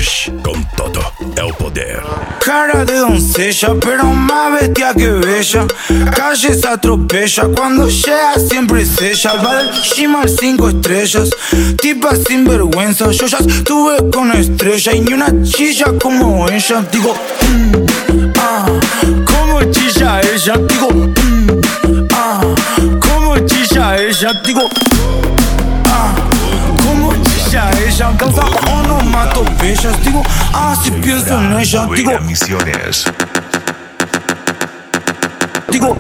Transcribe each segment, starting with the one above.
Garage. Con todo el poder. Cara de doncella, pero más bestia que bella. Calle se atropella, cuando llega siempre es ella. Va del gym al 5 estrellas, tipa sin vergüenza. Yo ya estuve con estrella y ni una chilla como ella. Digo, como chilla ella. Digo, como chilla ella. Digo, como chilla ella. Causa onomatopeyas. Digo, si pienso en ella. Digo, Misiones. digo,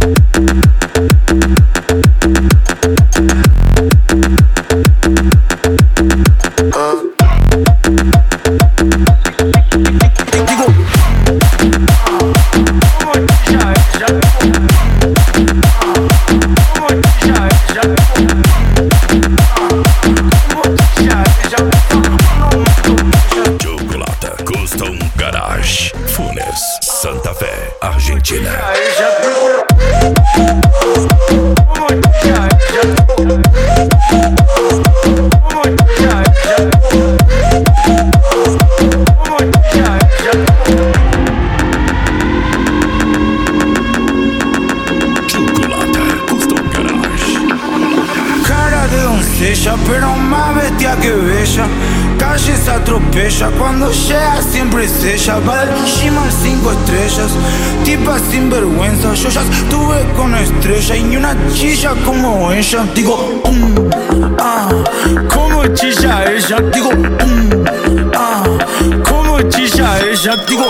Chocolata Custom Garage. Funes, Santa Fe, Argentina. Chocolata Custom Garage. cara de doncella, pero más bestia que bella. Calle se atropella, cuando llega siempre es ella. Va del gym al 5 estrellas, tipa sin vergüenza. Yo ya estuve con estrella y ni una chilla como ella. Digo, como chilla ella. Digo, como chilla ella. Digo,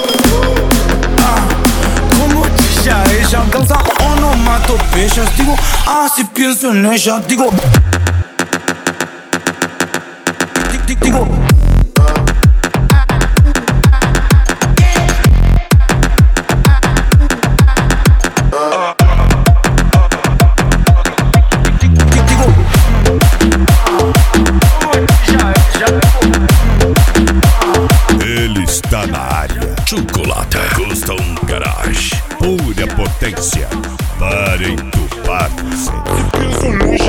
como chilla ella. Causa onomatopeyas. Digo, si pienso en ella. Digo, digo, Ele está na área. Chocolata Custom Garage. Pura potência para entupar você.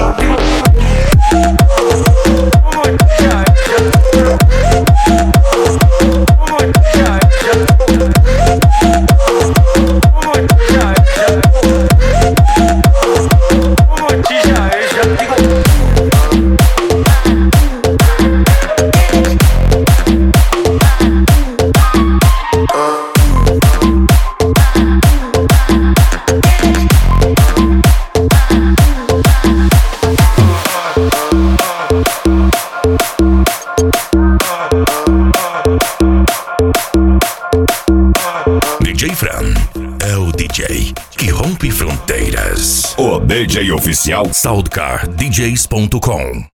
DJ Fran é o DJ que rompe fronteiras. O DJ oficial SoundCardDJs.com.